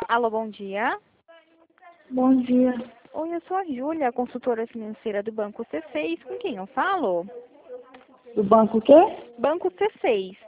Alô, bom dia. Bom dia. Oi, eu sou a Júlia, consultora financeira do Banco C6. Com quem eu falo? Do banco o quê? Banco C6.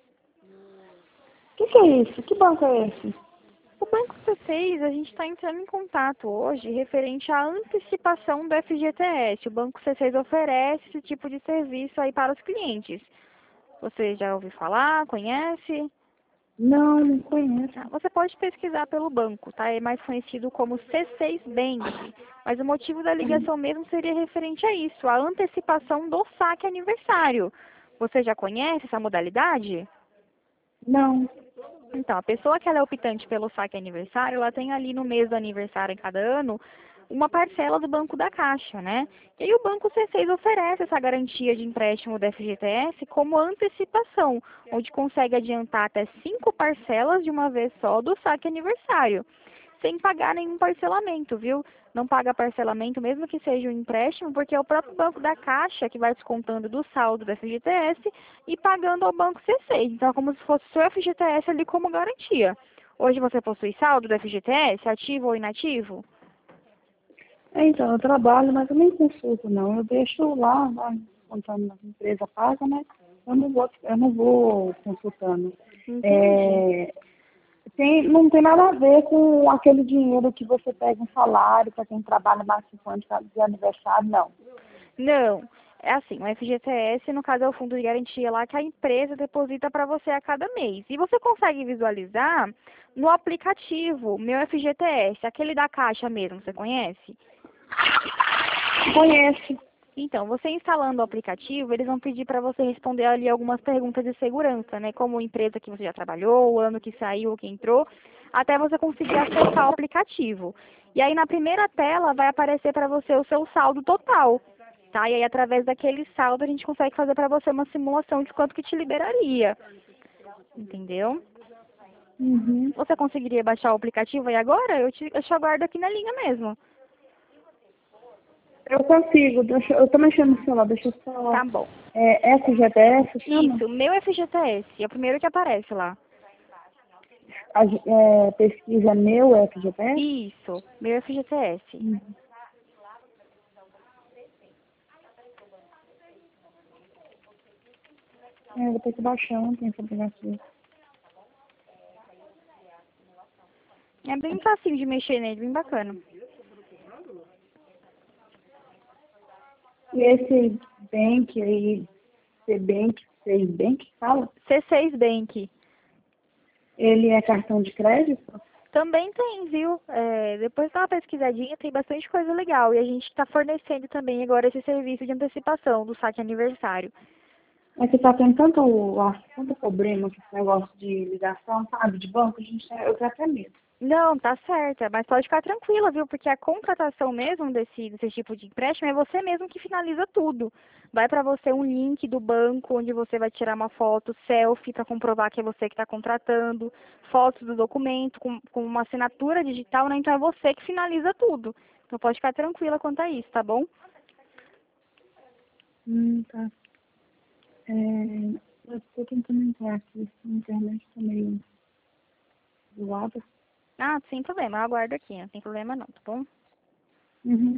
O que é isso? Que banco é esse? O Banco C6, a gente está entrando em contato hoje referente à antecipação do FGTS. O Banco C6 oferece esse tipo de serviço aí para os clientes. Você já ouviu falar? Conhece? Não conheço. Você pode pesquisar pelo banco, tá? É mais conhecido como C6 Bank. Mas o motivo da ligação mesmo seria referente a isso, a antecipação do saque aniversário. Você já conhece essa modalidade? Não. Então, a pessoa que ela é optante pelo saque aniversário, ela tem ali no mês do aniversário em cada ano uma parcela do Banco da Caixa, né? E aí o Banco C6 oferece essa garantia de empréstimo do FGTS como antecipação, onde consegue adiantar até 5 parcelas de uma vez só do saque aniversário, sem pagar nenhum parcelamento, viu? Não paga parcelamento, mesmo que seja um empréstimo, porque é o próprio Banco da Caixa que vai descontando do saldo do FGTS e pagando ao Banco C6. Então, é como se fosse o seu FGTS ali como garantia. Hoje você possui saldo do FGTS, ativo ou inativo? Então, eu trabalho, mas eu nem consulto, não. Eu deixo lá contando na empresa paga, né? Eu não vou consultando. Entendi. É, não tem nada a ver com aquele dinheiro que você pega um salário para quem trabalha mais 5 anos de aniversário, não. Não. É assim, o FGTS, no caso, é o fundo de garantia lá que a empresa deposita para você a cada mês. E você consegue visualizar no aplicativo Meu FGTS, aquele da Caixa mesmo, você conhece? Conhece. Então, você instalando o aplicativo, eles vão pedir para você responder ali algumas perguntas de segurança, né? Como a empresa que você já trabalhou, o ano que saiu, o que entrou, até você conseguir acessar o aplicativo. E aí, na primeira tela, vai aparecer para você o seu saldo total, tá? E aí, através daquele saldo, a gente consegue fazer para você uma simulação de quanto que te liberaria, entendeu? Uhum. Você conseguiria baixar o aplicativo aí agora? Eu te aguardo aqui na linha mesmo. Eu consigo, eu tô mexendo no celular, deixa eu só. Tá bom. FGTS, chama? Isso, meu FGTS, é o primeiro que aparece lá. Pesquisa meu FGTS? Isso, meu FGTS. Uhum. Vou ter que baixar ontem esse aplicativo. É bem facinho de mexer nele, bem bacana. E esse Bank aí, C Bank, fala? C6 Bank. Ele é cartão de crédito? Também tem, viu? Depois dá uma pesquisadinha, tem bastante coisa legal. E a gente está fornecendo também agora esse serviço de antecipação do saque aniversário. É que tá tendo tanto problema com esse negócio de ligação, sabe, de banco, eu tenho até medo. Não, tá certa, mas pode ficar tranquila, viu? Porque a contratação mesmo desse tipo de empréstimo é você mesmo que finaliza tudo. Vai para você um link do banco onde você vai tirar uma foto selfie para comprovar que é você que está contratando, fotos do documento com uma assinatura digital, né? Então é você que finaliza tudo. Então pode ficar tranquila quanto a isso, tá bom? Tá. Eu tô tentando entrar aqui, a internet tá meio zoada. Ah, sem problema, eu aguardo aqui, não tem problema não, tá bom? Uhum.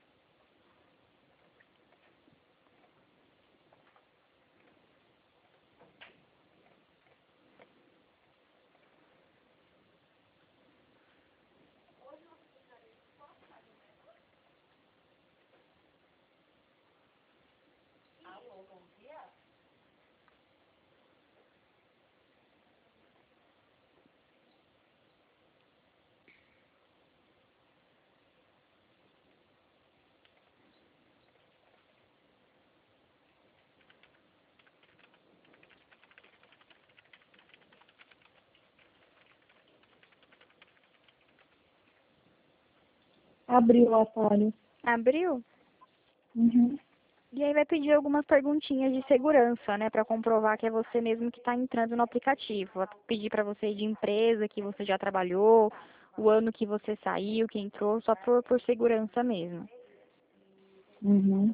Abriu o atalho. Abriu? Uhum. E aí vai pedir algumas perguntinhas de segurança, né, para comprovar que é você mesmo que está entrando no aplicativo. Vai pedir para você de empresa que você já trabalhou, o ano que você saiu, que entrou, só por segurança mesmo. Uhum.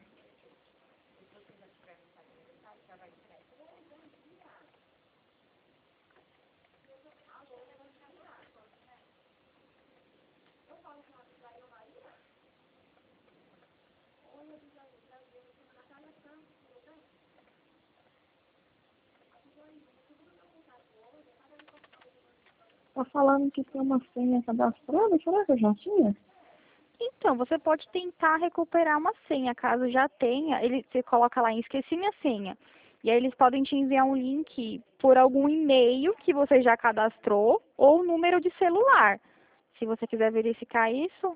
Tá falando que tem uma senha cadastrada, será que eu já tinha? Então, você pode tentar recuperar uma senha, caso já tenha, você coloca lá em esqueci minha senha. E aí eles podem te enviar um link por algum e-mail que você já cadastrou ou número de celular. Se você quiser verificar isso,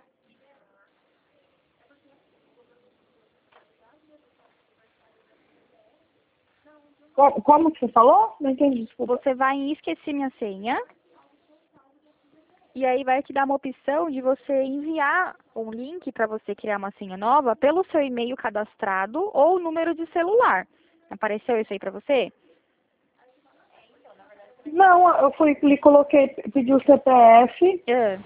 Como que você falou? Não entendi, desculpa. você vai em esqueci minha senha e aí vai te dar uma opção de você enviar um link para você criar uma senha nova pelo seu e-mail cadastrado ou número de celular. Apareceu isso aí para você? Não, eu fui, coloquei, pedi o CPF, É.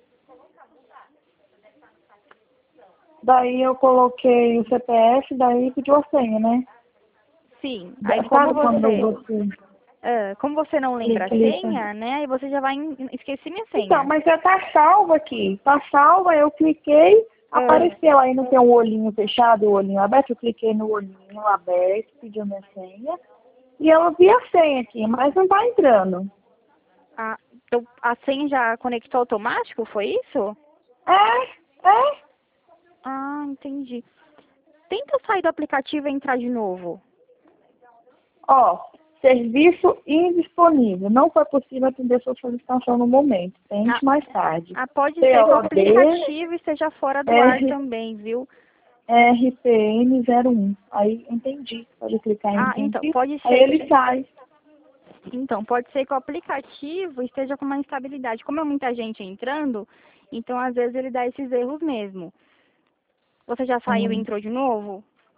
daí eu coloquei o CPF, daí pediu a senha, né? Sim. Aí Sabe quando você como você não lembra a clica? senha, né? Aí você já vai em esqueci minha Então, senha. mas já tá salvo aqui. Tá salva, eu cliquei, Ah, apareceu aí, não tem um olhinho fechado e o olhinho aberto. Eu cliquei no olhinho aberto, pedi a minha senha. E eu vi a senha aqui, mas não tá entrando. então a senha já conectou automático, foi isso? É. Ah, entendi. Tenta sair do aplicativo e entrar de novo. Ó, serviço indisponível. Não foi possível atender sua solicitação no momento. Ah, Tente mais tarde. pode ser que o COD aplicativo esteja fora do ar também, viu? RPM 01. Aí entendi. Pode clicar em Ah, então, entendi. pode Aí ser ele que. sai. Então, pode ser que o aplicativo esteja com uma instabilidade. Como é muita gente entrando, então às vezes ele dá esses erros mesmo. Você já saiu e Hum. entrou de novo?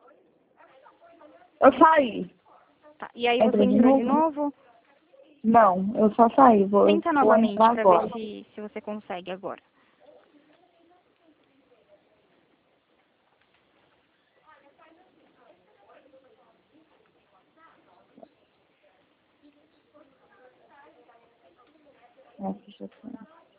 Eu saí. Tá. E aí você Entra de entrou de novo? novo? Não, eu só saí. Eu Tenta vou novamente entrar para ver agora. se você consegue agora. Nossa, deixa eu ver.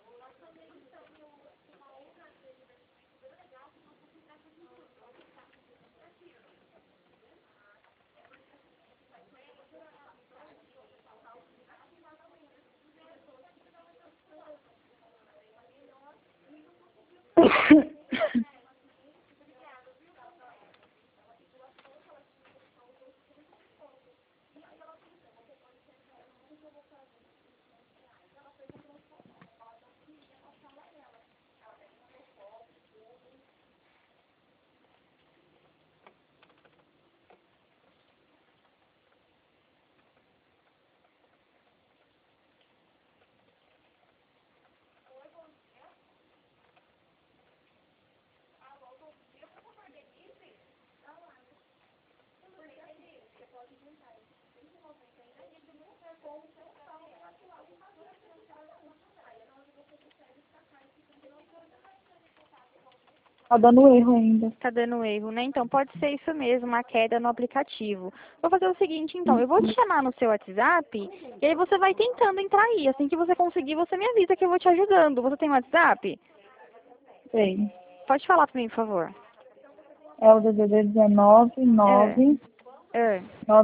Tá dando erro ainda. Tá dando erro, né? Então pode ser isso mesmo, uma queda no aplicativo. Vou fazer o seguinte, então, eu vou te chamar no seu WhatsApp e aí você vai tentando entrar aí. Assim que você conseguir, você me avisa que eu vou te ajudando. Você tem WhatsApp? Tem. Pode falar pra mim, por favor. É o DDD 19 É, 9 é.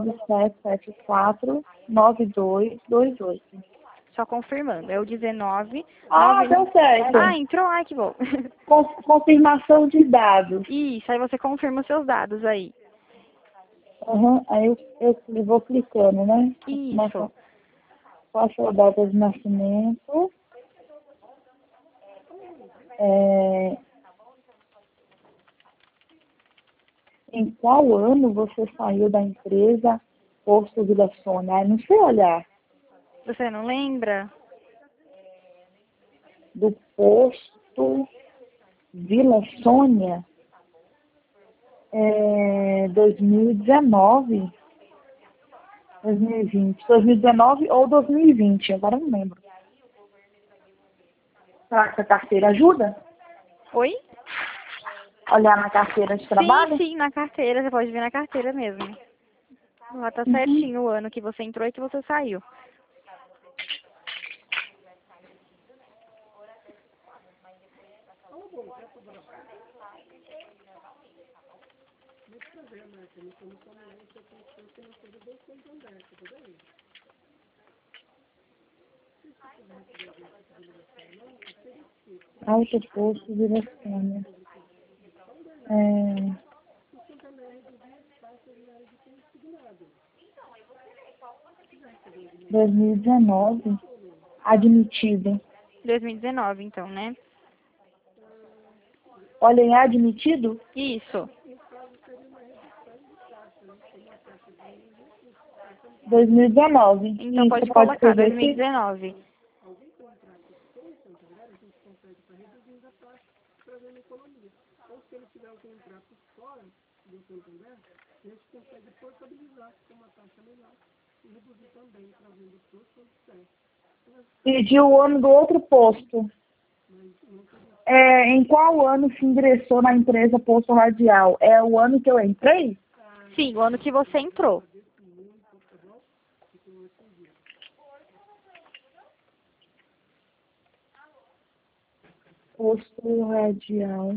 9774 9228. Só confirmando. É o 19 Ah, 9. deu Ah, certo. entrou? Ai, que bom. Confirmação de dados. Isso, aí você confirma os seus dados aí. Uhum. Aí eu vou clicando, né? Isso. Qual a sua data de nascimento? É, em qual ano você saiu da empresa Posto Vila Sônia? Ai, não sei olhar. Você não lembra? Do Posto Vila Sônia? 2019, 2020. 2019 ou 2020, agora eu não lembro. Será que a carteira ajuda? Oi? Olhar na carteira de Sim, trabalho? sim, na carteira. Você pode ver na carteira mesmo. Lá tá Uhum. certinho o ano que você entrou e que você saiu. Alto Posto Viracema. 2019. Admitido. 2019, então, né? Olha, em admitido? Isso. 2019. Então Isso, pode pode colocar escrever aqui? 2019. Pediu o ano do outro posto. Em qual ano se ingressou na empresa Posto Radial? É o ano que eu entrei? Sim, o ano que você entrou. Posto Radial.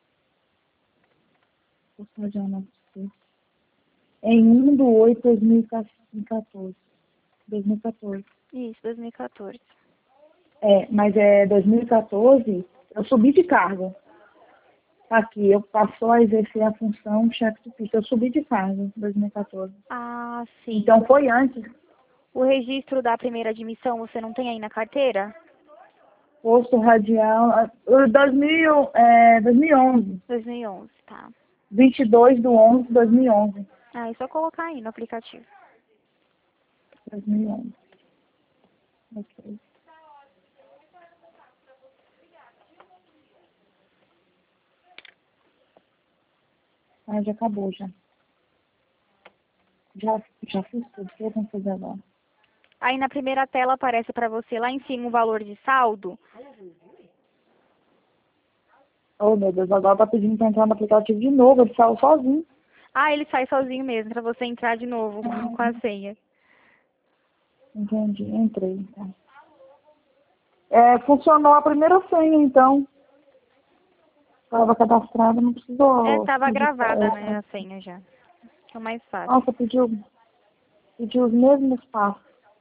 Posto Radial não sei. Em 1/8/2014. 2014. Isso, 2014. Mas 2014, eu subi de cargo. Aqui, eu passou a exercer a função chefe de pista. Eu subi de cargo em 2014. Ah, sim. Então foi antes. O registro da primeira admissão você não tem aí na carteira? Posto Radial, 2011. 2011, tá. 22/11/2011. Ah, é só colocar aí no aplicativo. 2011. Ok. Já acabou, já. Já fiz tudo. O que eu tenho que fazer agora? Aí na primeira tela aparece para você lá em cima o valor de saldo. Oh, meu Deus, agora tá pedindo pra entrar no aplicativo de novo. Ele saiu sozinho. Ah, ele sai sozinho mesmo, para você entrar de novo com a senha. Entendi, entrei. Então. Funcionou a primeira senha, então. Estava cadastrada, não precisou Estava digitar gravada, né, essa. a senha já. Fica mais fácil. Nossa, pediu os mesmos passos.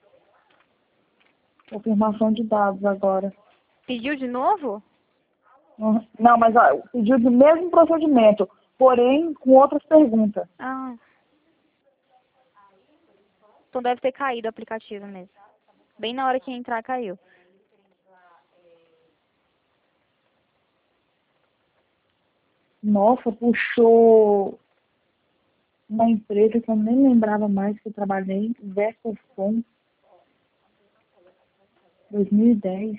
Confirmação de dados agora. Pediu de novo? Não, mas pediu o mesmo procedimento, porém com outras perguntas. Ah. Então deve ter caído o aplicativo mesmo. Bem na hora que entrar, caiu. Nossa, puxou uma empresa que eu nem lembrava mais que eu trabalhei, Vercofon, 2010.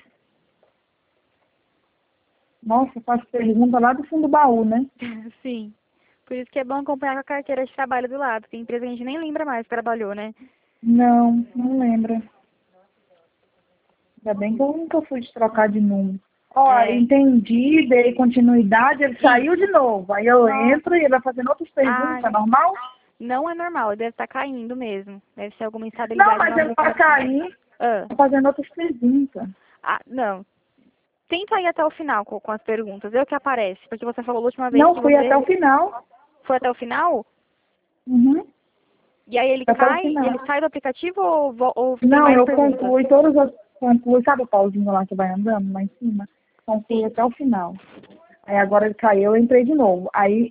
Nossa, faz pergunta lá do fundo do baú, né? Sim. Por isso que é bom acompanhar com a carteira de trabalho do lado. Tem empresa que a gente nem lembra mais que trabalhou, né? Não lembro. Ainda bem que eu nunca fui de trocar de número. Ó, É. entendi, dei continuidade, ele saiu de novo. Aí eu Nossa. entro e ele vai fazendo outras perguntas, é normal? Não é normal, ele deve estar caindo mesmo. Deve ser alguma Não, instabilidade mas no ele vai aplicativo. cair Ah, fazendo outras perguntas. não. Tenta ir até o final com as perguntas. Vê o que aparece. Porque você falou a última vez Não, que fui você até o final. foi até o final. Uhum. E aí ele Até o cai, final. ele sai do aplicativo ou tem Não, mais eu perguntas? concluí todas as. Concluí, sabe o pauzinho lá que vai andando lá em cima? Concluí Sim. até o final. Aí agora ele caiu, eu entrei de novo. Aí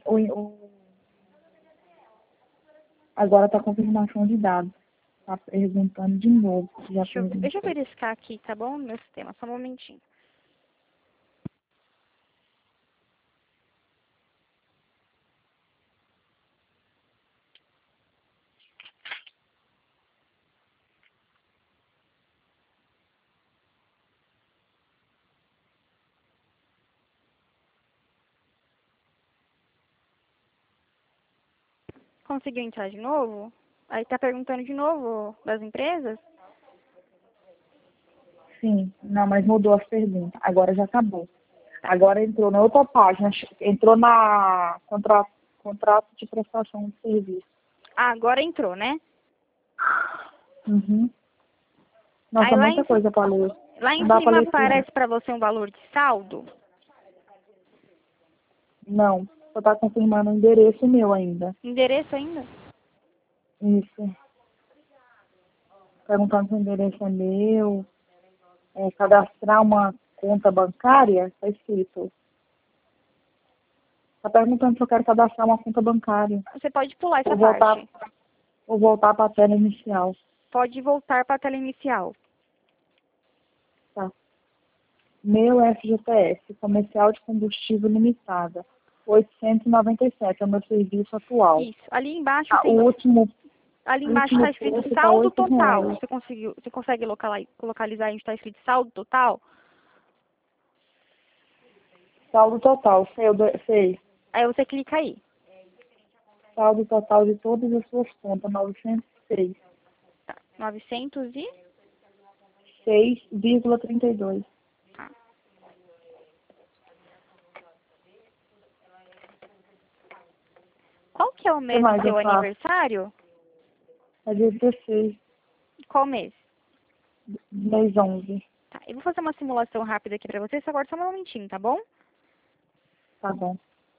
agora tá confirmação de dados. Tá perguntando de novo. Já Deixa eu perguntou. verificar aqui, tá bom? No meu sistema, só um momentinho. Conseguiu entrar de novo? Aí tá perguntando de novo das empresas? Sim, não, mas mudou as perguntas. Agora já acabou. Agora entrou na outra página. Entrou na contrato de prestação de serviço. Ah, agora entrou, né? Uhum. Aí Nossa, muita coisa para ler. lá em Não dá para cima ler tudo. aparece para você um valor de saldo? Não, só tá confirmando o endereço meu ainda. Endereço ainda? Isso. Perguntando se o endereço é meu. cadastrar uma conta bancária, está escrito. Está perguntando se eu quero cadastrar uma conta bancária. Você pode pular essa Ou voltar, parte. ou voltar para a tela inicial. Pode voltar para a tela inicial. Tá. Meu FGTS, comercial de combustível limitada. 897 é o meu serviço atual. Isso. Ali embaixo Ah, tem... o último Ali embaixo está escrito preço tá saldo R$ 8. total. Você consegue localizar onde está escrito saldo total? Saldo total, sei. Aí você clica aí. Saldo total de todas as suas contas, 906. Tá. 900 e... 6,32. Tá. Qual que é o mês do mais seu eu faço? aniversário? É dia 16, Qual mês? mês 11. Tá. Eu vou fazer uma simulação rápida aqui para você, só aguarda só um momentinho, tá bom? Tá bom.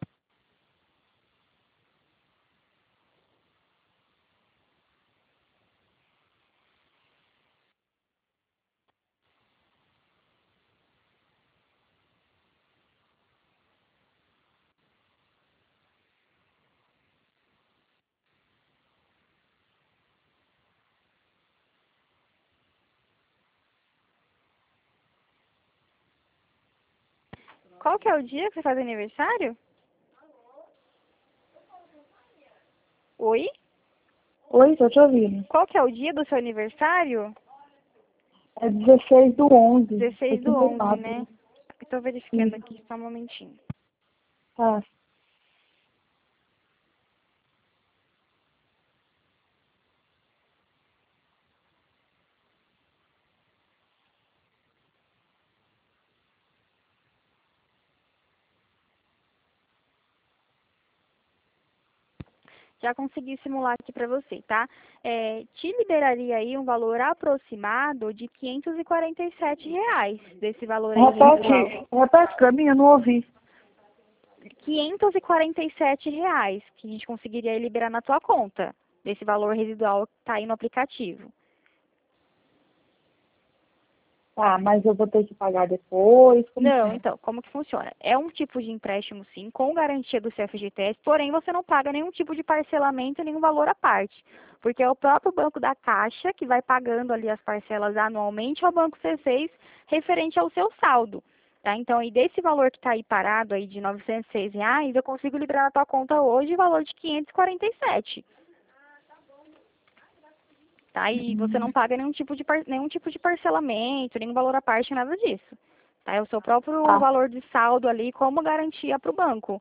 Qual que é o dia que você faz aniversário? Oi? Oi, tô te ouvindo. Qual que é o dia do seu aniversário? É 16 do 11. 16 do 11, 84. né? Estou verificando Isso. aqui, só um momentinho. Tá. Já consegui simular aqui para você, tá? Te liberaria aí um valor aproximado de R$ 547 desse valor aí residual. Repete pra mim, eu não ouvi. R$ 547 que a gente conseguiria liberar na tua conta, desse valor residual que tá aí no aplicativo. Tá, mas eu vou ter que pagar depois? Como que Não, é? então, como que funciona? É um tipo de empréstimo, sim, com garantia do CFGTS, porém você não paga nenhum tipo de parcelamento, nenhum valor à parte, porque é o próprio banco da Caixa que vai pagando ali as parcelas anualmente ao Banco C6 referente ao seu saldo. Tá? Então, e desse valor que está aí parado aí de R$ 906, eu consigo liberar na tua conta hoje o valor de 547. Tá? E você não paga nenhum tipo de parcelamento, nenhum valor à parte, nada disso. Tá? É o seu próprio Tá, valor de saldo ali como garantia para o banco.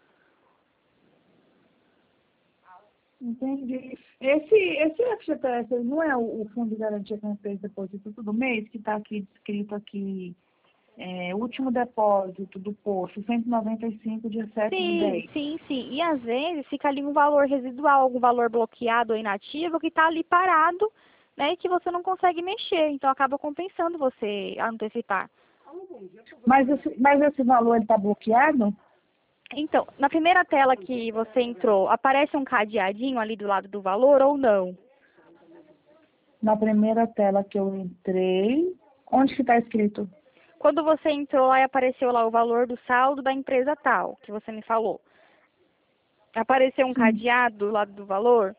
entendi. Esse FGTS ele não é o Fundo de Garantia que a gente fez depósito todo mês, que está aqui descrito aqui, último depósito do posto, 195, dia 7 do Sim, 10. sim, sim. E às vezes fica ali um valor residual, algum valor bloqueado ou inativo que está ali parado, né, e que você não consegue mexer. Então acaba compensando você antecipar. Mas esse valor está bloqueado? Então, na primeira tela que você entrou, aparece um cadeadinho ali do lado do valor ou não? Na primeira tela que eu entrei, onde que está escrito? Quando você entrou lá e apareceu lá o valor do saldo da empresa tal, que você me falou. Apareceu um Sim. cadeado do lado do valor?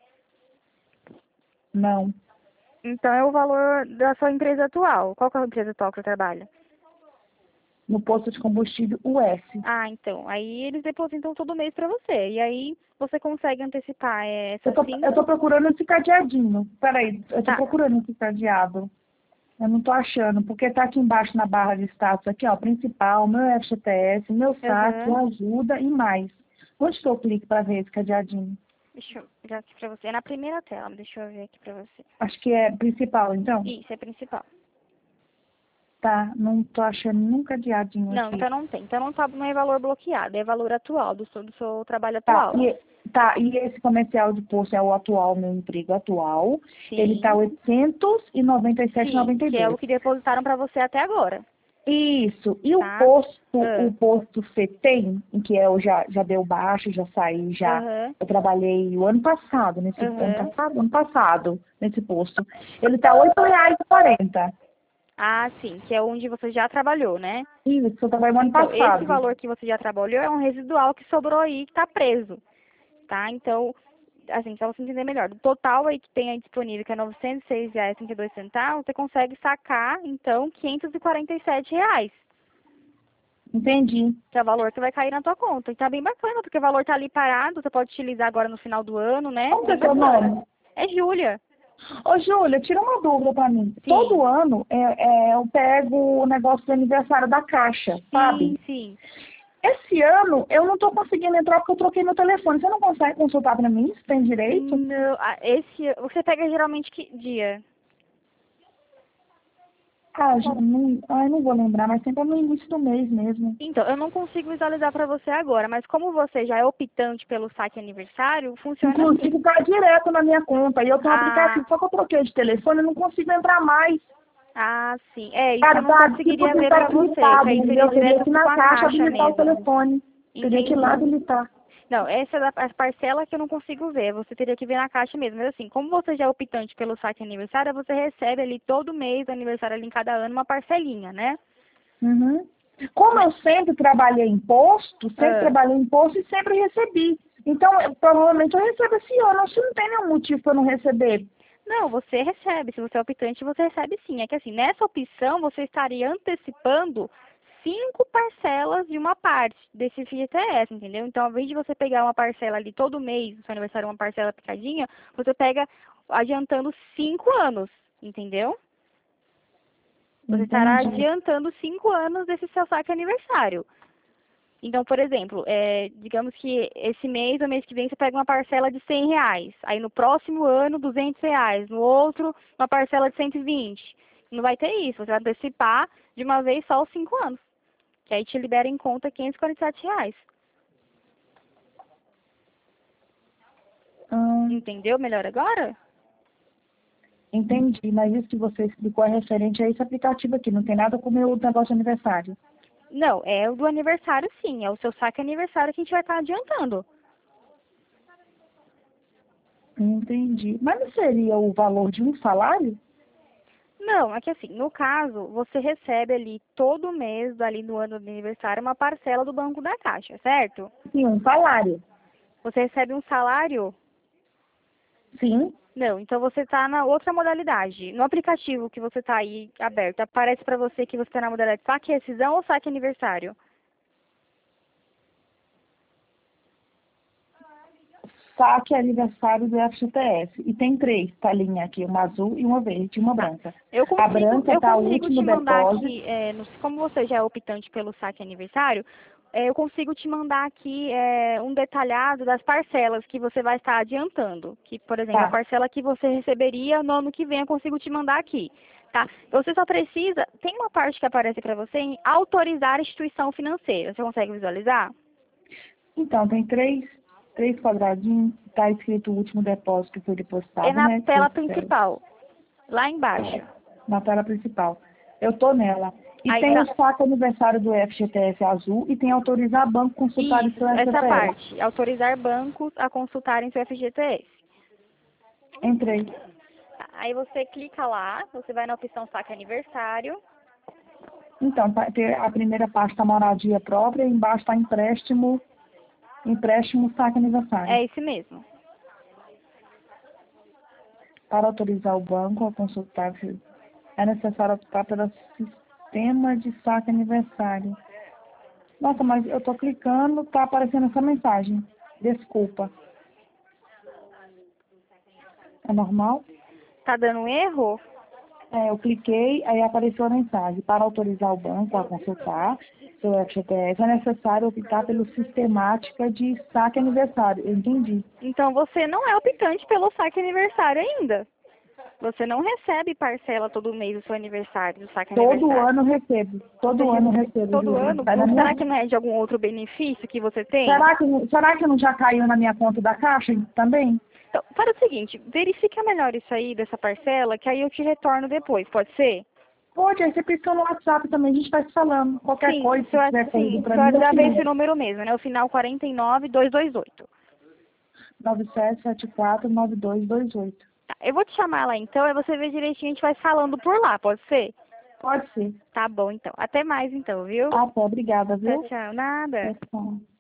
Não. Então é o valor da sua empresa atual. Qual que é a empresa atual que você trabalha? No posto de combustível US. Ah, então. Aí eles depositam todo mês para você. E aí você consegue antecipar Eu essas tô, eu tô cinco. procurando esse cadeadinho. Peraí, eu tô Tá. procurando esse cadeado. Eu não tô achando, porque tá aqui embaixo na barra de status, aqui ó, principal, meu FGTS, meu saque, Aham. ajuda e mais. Onde que eu clico para ver esse cadeadinho? Deixa eu ver aqui pra você. É na primeira tela. Deixa eu ver aqui pra você. Acho que é principal, então. Isso, é principal. Tá, não tô achando nenhum cadeadinho Não, aqui. então não tem. Então não é valor bloqueado, é valor atual, do seu trabalho Tá, atual. e esse comercial de posto é o atual, meu emprego atual. Ele tá Sim. Sim, que é 897,92. o que depositaram para você até agora, Isso. E tá? o Ah, posto FETEM, em que eu já deu baixo, já saí, já. Aham, Eu trabalhei o ano passado, aham. ano passado, nesse posto. Ele tá R$ 8,40. Ah, sim, que é onde você já trabalhou, né? Isso, eu trabalhei no ano Então, esse passado. valor que você já trabalhou é um residual que sobrou aí, que está preso, tá? Então, assim, para você entender melhor, do total aí que tem aí disponível, que é R$ 906,32, você consegue sacar, então, R$ 547, Entendi. que é o valor que vai cair na tua conta. E tá bem bacana, porque o valor tá ali parado, você pode utilizar agora no final do ano, né? Como que Bem é seu bacana. nome? É Júlia. Ô, Júlia, tira uma dúvida pra mim. Sim, Todo ano eu pego o negócio do aniversário da Caixa, sim, sabe? sim. Esse ano eu não tô conseguindo entrar porque eu troquei meu telefone. Você não consegue consultar pra mim se tem direito? Não, você pega geralmente que dia? Ah, não vou lembrar, mas sempre é no início do mês mesmo. Então, eu não consigo visualizar para você agora, mas como você já é optante pelo saque aniversário, funciona assim. Inclusive, tá direto na minha conta. E eu tenho um Ah, aplicativo, só que eu troquei de telefone, eu não consigo entrar mais. sim. É, isso eu não Tá conseguiria tipo ver para você, que desabilitado, aí seria entendeu? Eu teria direto que ir com na a caixa caixa habilitar o mesmo. telefone. Teria que ir lá Entendi. habilitar. Não, essa é a parcela que eu não consigo ver. Você teria que ver na caixa mesmo. Mas assim, como você já é optante pelo saque aniversário, você recebe ali todo mês do aniversário ali em cada ano uma parcelinha, né? Uhum. Como Mas, eu sempre ah, trabalhei em imposto e sempre recebi. Então, provavelmente eu recebo esse ano. Acho que não tem nenhum motivo para eu não receber. não, você recebe. Se você é optante, você recebe sim. É que assim, nessa opção você estaria antecipando 5 parcelas de uma parte desse FGTS, entendeu? Então, ao invés de você pegar uma parcela ali todo mês, no seu aniversário uma parcela picadinha, você pega adiantando 5 anos, entendeu? Você estará Entendi. adiantando 5 anos desse seu saque aniversário. Então, por exemplo, digamos que esse mês ou mês que vem você pega uma parcela de R$ 100. Aí no próximo ano, R$ 200. No outro, uma parcela de 120. Não vai ter isso. Você vai antecipar de uma vez só os 5 anos. Que aí te libera em conta R$ 547. Ah, Entendeu melhor agora? entendi. Mas isso que você explicou é referente a esse aplicativo aqui. Não tem nada com o meu negócio de aniversário. Não, é o do aniversário sim. É o seu saque aniversário que a gente vai estar adiantando. Entendi. Mas não seria o valor de um salário? Não, é que assim, no caso, você recebe ali todo mês, ali no ano do aniversário, uma parcela do Banco da Caixa, certo? Sim, um salário. Você recebe um salário? Sim. Não, então você está na outra modalidade. No aplicativo que você está aí aberto, aparece para você que você está na modalidade saque rescisão ou saque aniversário? Saque aniversário do FGTS. E tem 3 talinhas aqui, uma azul e uma verde e uma Tá. branca. Eu A consigo, branca eu tá o consigo último te mandar depósito. aqui, como você já é optante pelo saque aniversário, eu consigo te mandar aqui um detalhado das parcelas que você vai estar adiantando. Que, por exemplo, a Tá. parcela que você receberia no ano que vem, eu consigo te mandar aqui. Tá? Você só precisa, tem uma parte que aparece para você em autorizar a instituição financeira. Você consegue visualizar? Então, tem três quadradinhos. Tá escrito o último depósito que foi É depositado, na né? Que foi tela principal, lá embaixo. na tela principal. Eu tô nela. E Aí tem tá. o saque aniversário do FGTS azul e tem autorizar banco consultar o Isso, seu essa FGTS. parte. Autorizar bancos a consultarem seu FGTS. Entrei. Aí você clica lá, você vai na opção saque aniversário. Então, a primeira parte está moradia própria e embaixo está empréstimo saque aniversário. É esse mesmo. Para autorizar o banco a consultar, é necessário optar pelo sistema de saque aniversário. Nossa, mas eu estou clicando, está aparecendo essa mensagem. Desculpa. É normal? Tá dando um erro? Eu cliquei, aí apareceu a mensagem. Para autorizar o banco a consultar seu FGTS, é necessário optar pelo sistemática de saque aniversário. Eu entendi. Então você não é optante pelo saque aniversário ainda. Você não recebe parcela todo mês do seu aniversário, do saque Todo aniversário. ano eu recebo. Você Todo ano eu recebe recebo, todo Júlia. ano? Vai na minha... Será que não é de algum outro benefício que você tem? será que não já caiu na minha conta da Caixa também? Então, para o seguinte, verifica melhor isso aí dessa parcela, que aí eu te retorno depois, pode ser? Pode, aí você piscou no WhatsApp também, a gente vai se falando. Qualquer Sim, coisa, se tiver corrido sim, para seu mim, eu te WhatsApp é esse ligo. número mesmo, né? O final 49228. 97749228. Tá, eu vou te chamar lá então, aí você vê direitinho, a gente vai falando por lá, pode ser? Pode ser. Tá bom, então. Até mais, então, viu? Até, obrigada, viu? Tchau, tchau. Nada. Tchau.